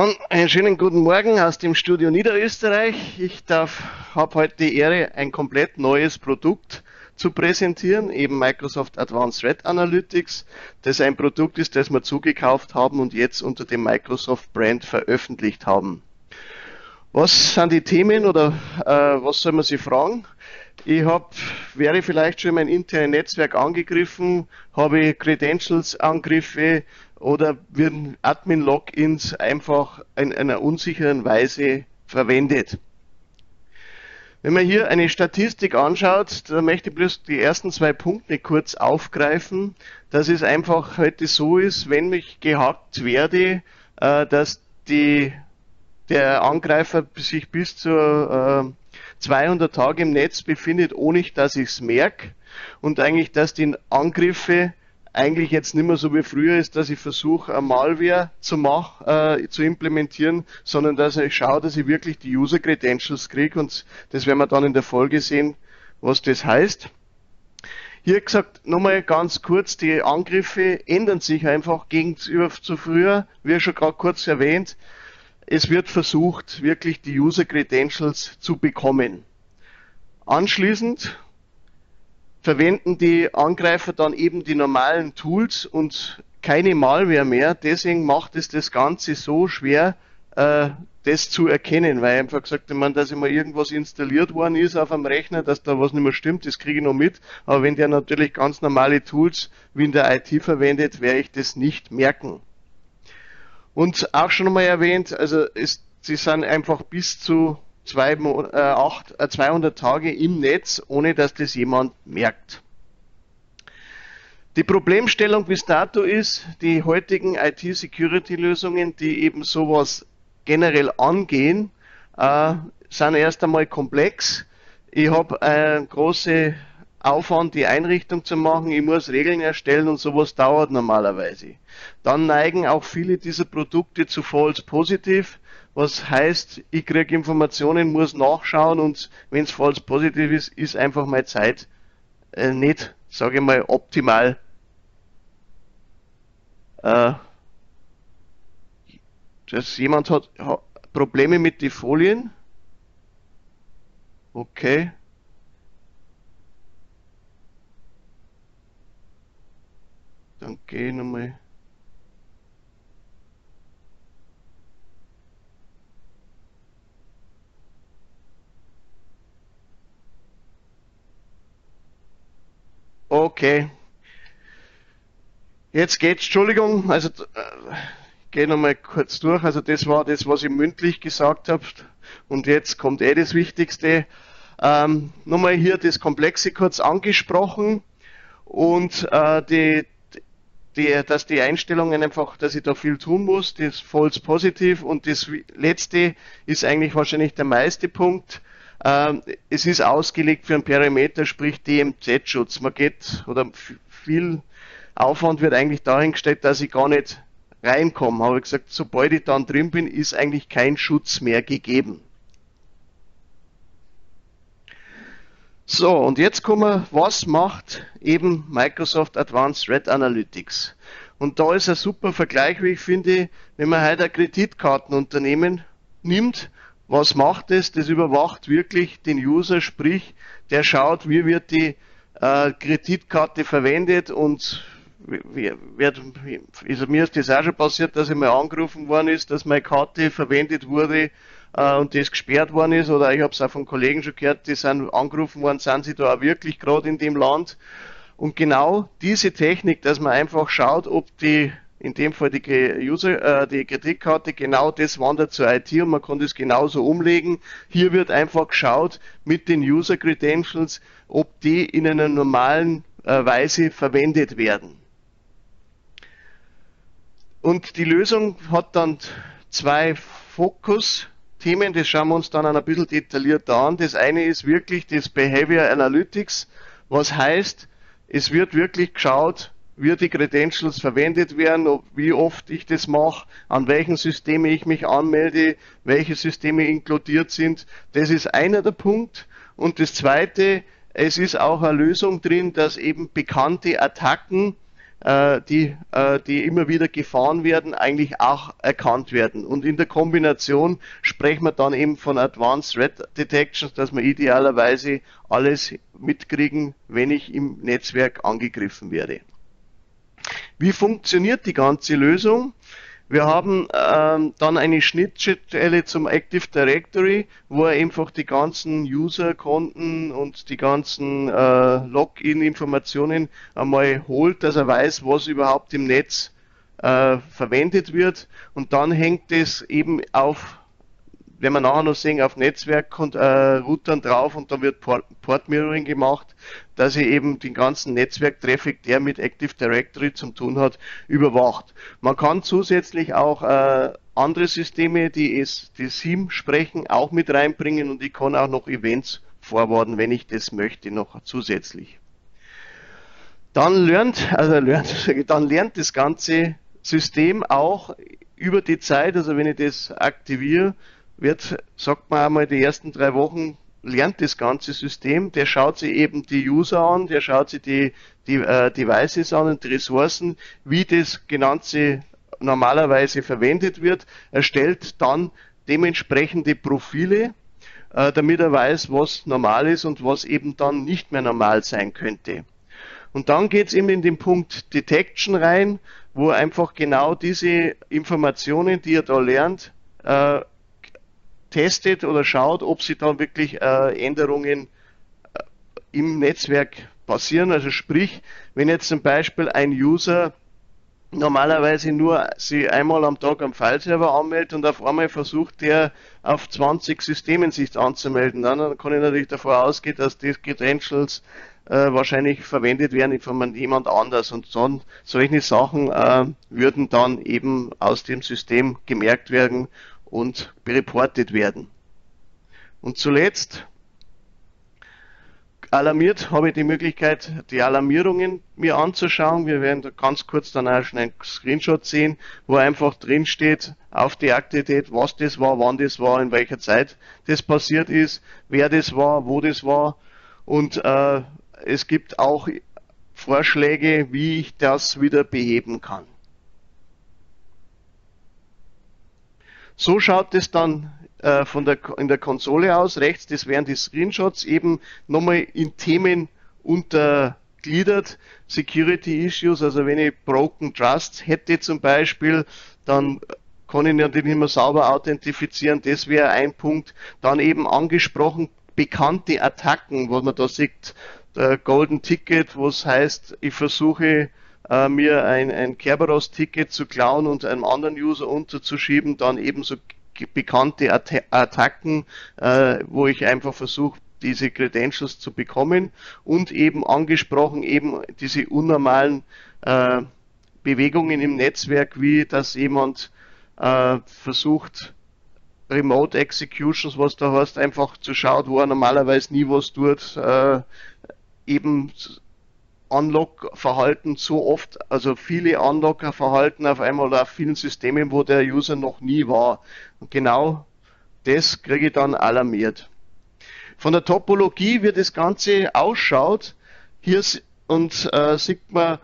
Dann einen schönen guten Morgen aus dem Studio Niederösterreich. Ich habe heute die Ehre, ein komplett neues Produkt zu präsentieren, eben Microsoft Advanced Threat Analytics, das ein Produkt ist, das wir zugekauft haben und jetzt unter dem Microsoft Brand veröffentlicht haben. Was sind die Themen oder was soll man sich fragen? Wäre vielleicht schon mein internes Netzwerk angegriffen, habe Credentials-Angriffe oder werden Admin-Logins einfach in einer unsicheren Weise verwendet. Wenn man hier eine Statistik anschaut, da möchte ich bloß die ersten zwei Punkte kurz aufgreifen, dass es einfach heute so ist, wenn ich gehackt werde, dass der Angreifer sich bis zu 200 Tage im Netz befindet, ohne dass ich es merke, und eigentlich, dass die Angriffe eigentlich jetzt nicht mehr so wie früher ist, dass ich versuche, eine Malware zu implementieren, sondern dass ich schaue, dass ich wirklich die User Credentials kriege, und das werden wir dann in der Folge sehen, was das heißt. Hier gesagt, nochmal ganz kurz, die Angriffe ändern sich einfach gegenüber zu früher, wie schon gerade kurz erwähnt. Es wird versucht, wirklich die User Credentials zu bekommen. Anschließend verwenden die Angreifer dann eben die normalen Tools und keine Malware mehr. Deswegen macht es das Ganze so schwer, das zu erkennen, weil einfach gesagt, dass immer irgendwas installiert worden ist auf einem Rechner, dass da was nicht mehr stimmt, das kriege ich noch mit. Aber wenn der natürlich ganz normale Tools wie in der IT verwendet, werde ich das nicht merken. Und auch schon einmal erwähnt, sie sind einfach bis zu 200 Tage im Netz, ohne dass das jemand merkt. Die Problemstellung bis dato ist, die heutigen IT-Security-Lösungen, die eben sowas generell angehen, sind erst einmal komplex. Ich habe einen großen Aufwand, die Einrichtung zu machen, ich muss Regeln erstellen und sowas dauert normalerweise. Dann neigen auch viele dieser Produkte zu False Positive, was heißt, ich kriege Informationen, muss nachschauen, und wenn es False Positive ist einfach meine Zeit nicht, sage ich mal, optimal. Jemand hat Probleme mit den Folien. Okay. Dann gehe ich nochmal. Okay. Jetzt geht's, Entschuldigung, ich gehe nochmal kurz durch. Also das war das, was ich mündlich gesagt habe. Und jetzt kommt das Wichtigste. Nochmal hier das Komplexe kurz angesprochen. Und dass die Einstellungen einfach, dass ich da viel tun muss, das False Positive, und das letzte ist eigentlich wahrscheinlich der meiste Punkt. Es ist ausgelegt für einen Perimeter, sprich DMZ-Schutz. Viel Aufwand wird eigentlich dahin gestellt, dass ich gar nicht reinkomme. Habe ich gesagt, sobald ich dann drin bin, ist eigentlich kein Schutz mehr gegeben. So, und jetzt kommen wir, was macht eben Microsoft Advanced Threat Analytics? Und da ist ein super Vergleich, wie ich finde, wenn man heute ein Kreditkartenunternehmen nimmt, was macht es? Das überwacht wirklich den User, sprich, der schaut, wie wird die Kreditkarte verwendet, und mir ist das auch schon passiert, dass ich mal angerufen worden ist, dass meine Karte verwendet wurde und das gesperrt worden ist, oder ich habe es auch von Kollegen schon gehört, die sind angerufen worden, sind sie da auch wirklich gerade in dem Land. Und genau diese Technik, dass man einfach schaut, ob in dem Fall die Kreditkarte, genau das wandert zur IT, und man kann das genauso umlegen. Hier wird einfach geschaut mit den User Credentials, ob die in einer normalen Weise verwendet werden. Und die Lösung hat dann zwei Fokusthemen, das schauen wir uns dann ein bisschen detaillierter an. Das eine ist wirklich das Behavior Analytics, was heißt, es wird wirklich geschaut, wie die Credentials verwendet werden, wie oft ich das mache, an welchen Systemen ich mich anmelde, welche Systeme inkludiert sind. Das ist einer der Punkte. Und das zweite, es ist auch eine Lösung drin, dass eben bekannte Attacken die immer wieder gefahren werden, eigentlich auch erkannt werden. Und in der Kombination sprechen wir dann eben von Advanced Threat Detection, dass wir idealerweise alles mitkriegen, wenn ich im Netzwerk angegriffen werde. Wie funktioniert die ganze Lösung? Wir haben dann eine Schnittstelle zum Active Directory, wo er einfach die ganzen User-Konten und die ganzen Login-Informationen einmal holt, dass er weiß, was überhaupt im Netz verwendet wird. Und dann hängt es eben auf, wenn wir nachher noch sehen, auf Netzwerk-Routern drauf und dann wird Port-Mirroring gemacht, dass ich eben den ganzen Netzwerktraffic, der mit Active Directory zu tun hat, überwacht. Man kann zusätzlich auch andere Systeme, die SIEM sprechen, auch mit reinbringen und ich kann auch noch Events forwarden, wenn ich das möchte, noch zusätzlich. Dann lernt das ganze System auch über die Zeit, also wenn ich das aktiviere, sagt man einmal, die ersten 3 Wochen lernt das ganze System, der schaut sich eben die User an, der schaut sich die Devices an und die Ressourcen, wie das Ganze normalerweise verwendet wird, erstellt dann dementsprechende Profile, damit er weiß, was normal ist und was eben dann nicht mehr normal sein könnte. Und dann geht es eben in den Punkt Detection rein, wo einfach genau diese Informationen, die er da lernt, testet oder schaut, ob sie dann wirklich Änderungen im Netzwerk passieren. Also sprich, wenn jetzt zum Beispiel ein User normalerweise nur sie einmal am Tag am Fileserver anmeldet und auf einmal versucht der auf 20 Systemen sich anzumelden, dann kann ich natürlich davon ausgehen, dass die Credentials wahrscheinlich verwendet werden von jemand anders und dann solche Sachen würden dann eben aus dem System gemerkt werden und bereportet werden. Und zuletzt alarmiert habe ich die Möglichkeit, die Alarmierungen mir anzuschauen. Wir werden da ganz kurz dann auch schon einen Screenshot sehen, wo einfach drin steht auf die Aktivität, was das war, wann das war, in welcher Zeit das passiert ist, wer das war, wo das war. Und es gibt auch Vorschläge, wie ich das wieder beheben kann. So schaut es dann in der Konsole aus. Rechts, das wären die Screenshots, eben nochmal in Themen untergliedert. Security Issues, also wenn ich Broken Trust hätte zum Beispiel, dann kann ich natürlich immer sauber authentifizieren. Das wäre ein Punkt. Dann eben angesprochen, bekannte Attacken, wo man da sieht, der Golden Ticket, was heißt, ich versuche mir ein Kerberos-Ticket zu klauen und einem anderen User unterzuschieben, dann ebenso bekannte Attacken, wo ich einfach versuche, diese Credentials zu bekommen und eben angesprochen eben diese unnormalen Bewegungen im Netzwerk, wie dass jemand versucht, Remote Executions, was da heißt, einfach zu schauen, wo er normalerweise nie was tut, eben Unlock-Verhalten so oft, also viele Unlocker-Verhalten auf einmal auf vielen Systemen, wo der User noch nie war. Und genau das kriege ich dann alarmiert. Von der Topologie, wie das Ganze ausschaut, hier sieht man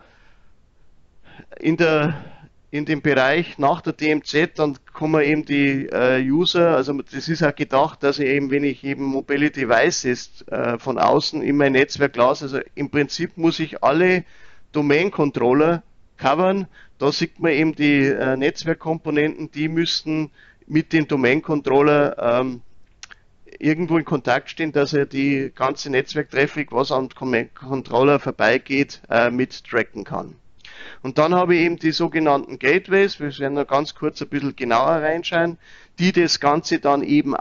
in dem Bereich nach der DMZ, dann kommen eben die User, also das ist auch gedacht, dass ich eben, wenn ich eben Mobile Devices von außen in mein Netzwerk lasse, also im Prinzip muss ich alle Domain-Controller covern, da sieht man eben die Netzwerkkomponenten, die müssten mit dem Domain-Controller irgendwo in Kontakt stehen, dass er die ganze Netzwerktraffic, was am Controller vorbeigeht, mit tracken kann. Und dann habe ich eben die sogenannten Gateways, wir werden noch ganz kurz ein bisschen genauer reinschauen, die das Ganze dann eben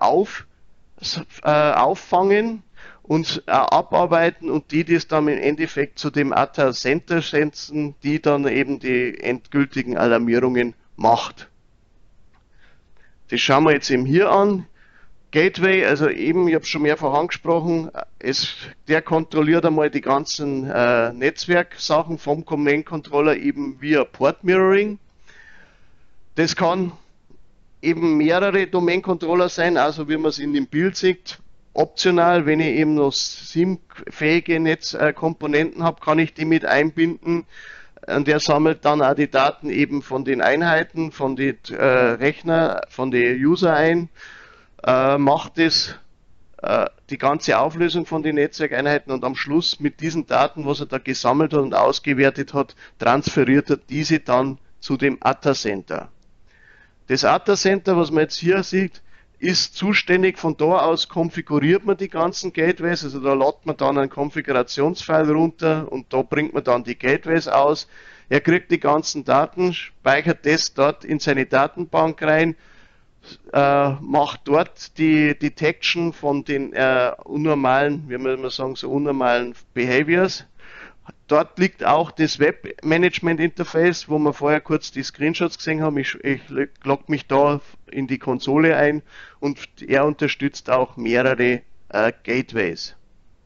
auffangen und abarbeiten und die das dann im Endeffekt zu dem ATA Center setzen, die dann eben die endgültigen Alarmierungen macht. Das schauen wir jetzt eben hier an. Gateway, also eben, ich habe es schon mehrfach angesprochen, der kontrolliert einmal die ganzen Netzwerksachen vom Command Controller eben via Port Mirroring. Das kann eben mehrere Domain Controller sein, also wie man es in dem Bild sieht. Optional, wenn ich eben noch SIEM-fähige Netzkomponenten habe, kann ich die mit einbinden. und der sammelt dann auch die Daten eben von den Einheiten, von den Rechner, von den User ein, macht es die ganze Auflösung von den Netzwerkeinheiten und am Schluss mit diesen Daten, was er da gesammelt hat und ausgewertet hat, transferiert er diese dann zu dem ATA Center. Das ATA Center, was man jetzt hier sieht, ist zuständig, von da aus konfiguriert man die ganzen Gateways, also da lädt man dann einen Konfigurationsfile runter und da bringt man dann die Gateways aus. Er kriegt die ganzen Daten, speichert das dort in seine Datenbank rein, macht dort die Detection von den unnormalen, wie wir immer sagen, so unnormalen Behaviors. Dort liegt auch das Web-Management-Interface, wo wir vorher kurz die Screenshots gesehen haben. Ich logge mich da in die Konsole ein und er unterstützt auch mehrere Gateways.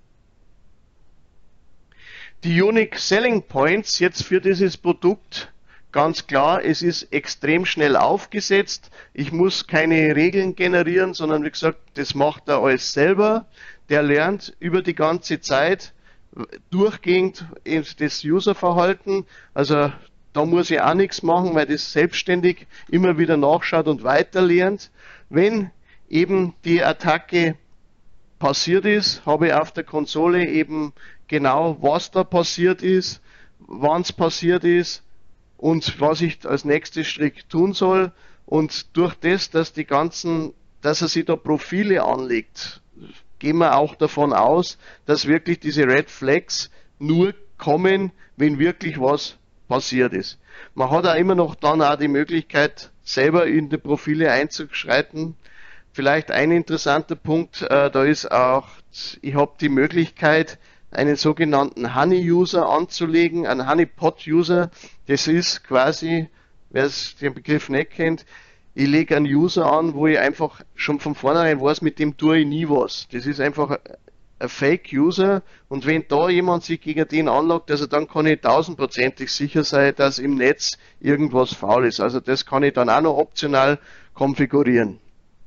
Die Unique Selling Points jetzt für dieses Produkt, ganz klar, es ist extrem schnell aufgesetzt. Ich muss keine Regeln generieren, sondern wie gesagt, das macht er alles selber. Der lernt über die ganze Zeit durchgehend das Userverhalten, also da muss ich auch nichts machen, weil das selbstständig immer wieder nachschaut und weiter lernt. Wenn eben die Attacke passiert ist, habe ich auf der Konsole eben genau, was da passiert ist, wann es passiert ist und was ich als nächstes Schritt tun soll. Und durch das, dass er sich da Profile anlegt, gehen wir auch davon aus, dass wirklich diese Red Flags nur kommen, wenn wirklich was passiert ist. Man hat auch immer noch dann auch die Möglichkeit, selber in die Profile einzuschreiten. Vielleicht ein interessanter Punkt, da ist auch, ich habe die Möglichkeit, einen sogenannten Honey-User anzulegen, einen Honeypot-User. Das ist quasi, wer den Begriff nicht kennt, ich lege einen User an, wo ich einfach schon von vornherein weiß, mit dem tue ich nie was. Das ist einfach ein Fake-User und wenn da jemand sich gegen den anlagt, also dann kann ich 1000%ig sicher sein, dass im Netz irgendwas faul ist. Also das kann ich dann auch noch optional konfigurieren.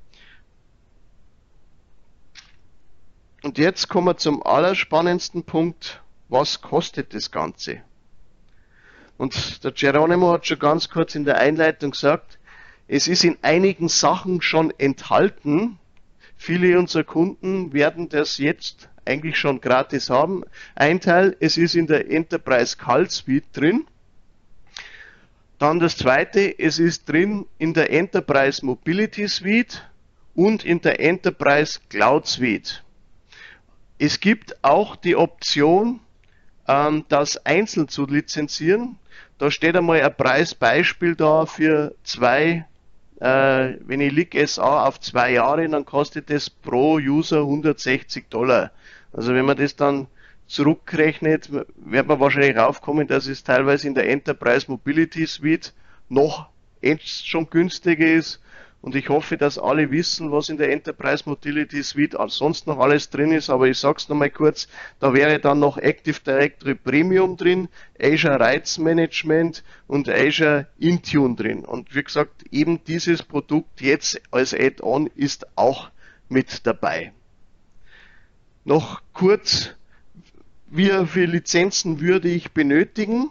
Und jetzt kommen wir zum allerspannendsten Punkt. Was kostet das Ganze? Und der Geronimo hat schon ganz kurz in der Einleitung gesagt, es ist in einigen Sachen schon enthalten. Viele unserer Kunden werden das jetzt eigentlich schon gratis haben. Ein Teil, es ist in der Enterprise Call Suite drin. Dann das zweite, es ist drin in der Enterprise Mobility Suite und in der Enterprise Cloud Suite. Es gibt auch die Option, das einzeln zu lizenzieren. Da steht einmal ein Preisbeispiel da für wenn ich LIG-SA auf 2 Jahre, dann kostet das pro User $160. Also wenn man das dann zurückrechnet, wird man wahrscheinlich raufkommen, dass es teilweise in der Enterprise Mobility Suite noch jetzt schon günstiger ist. Und ich hoffe, dass alle wissen, was in der Enterprise Mobility Suite sonst noch alles drin ist. Aber ich sage es nochmal kurz, da wäre dann noch Active Directory Premium drin, Azure Rights Management und Azure Intune drin. Und wie gesagt, eben dieses Produkt jetzt als Add-on ist auch mit dabei. Noch kurz, wie viele Lizenzen würde ich benötigen?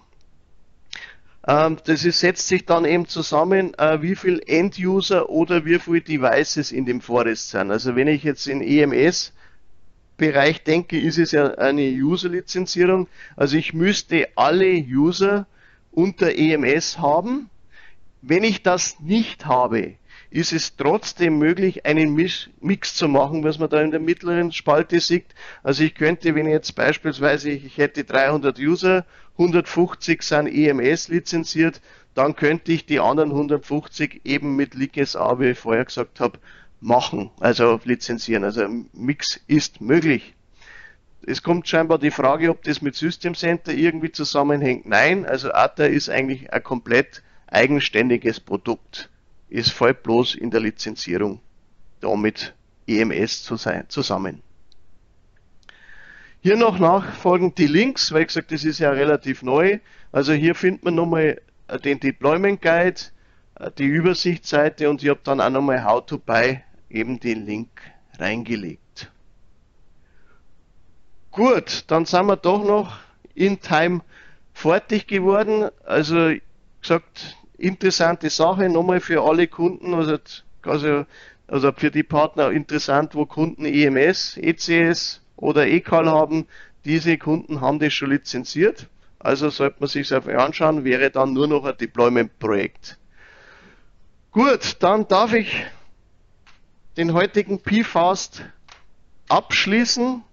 Setzt sich dann eben zusammen, wie viel End-User oder wie viele Devices in dem Forest sind. Also wenn ich jetzt in EMS-Bereich denke, ist es ja eine User-Lizenzierung. Also ich müsste alle User unter EMS haben. Wenn ich das nicht habe, ist es trotzdem möglich, einen Mix zu machen, was man da in der mittleren Spalte sieht. Also ich könnte, wenn ich jetzt beispielsweise, ich hätte 300 User, 150 sind EMS lizenziert, dann könnte ich die anderen 150 eben mit LIG-SA, wie ich vorher gesagt habe, machen, also lizenzieren. Also ein Mix ist möglich. Es kommt scheinbar die Frage, ob das mit System Center irgendwie zusammenhängt. Nein, also ATA ist eigentlich ein komplett eigenständiges Produkt. Es fällt bloß in der Lizenzierung damit EMS zusammen. Hier noch nachfolgend die Links, weil ich gesagt, das ist ja relativ neu. Also hier findet man nochmal den Deployment Guide, die Übersichtsseite und ich habe dann auch nochmal How to Buy eben den Link reingelegt. Gut, dann sind wir doch noch in Time fertig geworden. Also gesagt, interessante Sache, nochmal für alle Kunden, also für die Partner interessant, wo Kunden EMS, ECS oder ECAL haben. Diese Kunden haben das schon lizenziert. Also sollte man sich das anschauen, wäre dann nur noch ein Deployment-Projekt. Gut, dann darf ich den heutigen PFAST abschließen.